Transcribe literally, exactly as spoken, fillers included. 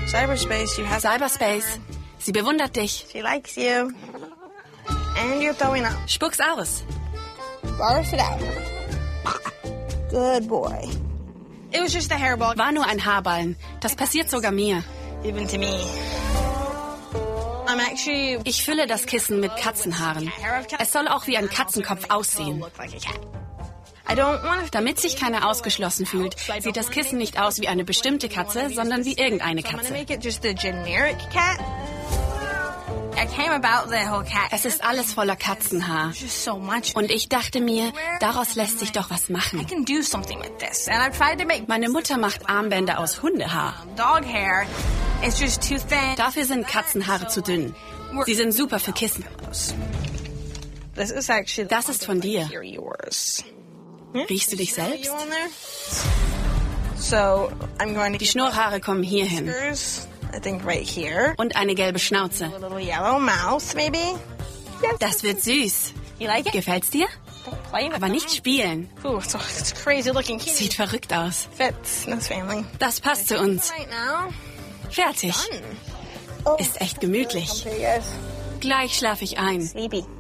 Cyberspace, you have Cyberspace. Sie bewundert dich. She likes you. And you're throwing up. Spuck's aus. Barf it out. Good boy. It was just a hairball. War nur ein Haarballen. Das passiert sogar mir. Even to me. I'm actually... Ich fülle das Kissen mit Katzenhaaren. Es soll auch wie ein Katzenkopf aussehen. I don't want to... Damit sich keiner ausgeschlossen fühlt, sieht das Kissen nicht aus wie eine bestimmte Katze, sondern wie irgendeine Katze. make it just a generic cat. I came about the whole cat. Es ist alles voller Katzenhaar. Just so much. Und ich dachte mir, daraus lässt sich doch was I machen. can do something with this. And I've tried to make Meine Mutter macht Armbänder aus Hundehaar. dog hair. It's just too thin. Dafür sind Katzenhaare zu dünn. Sie sind super für Kissen. This is actually Das ist von dir. Here, yours. Riechst du dich selbst? You on there? So I'm going to Die get Schnurrhaare kommen hierhin. whiskers, I think right here. Und eine gelbe Schnauze. A little yellow mouth, maybe. Yes. Das wird süß. You like it? Gefällt's dir? Don't play with Aber nicht spielen. Ooh, it's, it's a crazy looking kitty. Sieht verrückt aus. Fits in this family. Das passt zu uns. Right now. Fertig. Oh. Ist echt gemütlich. Here you guys. Gleich schlafe ich ein. Sleepy.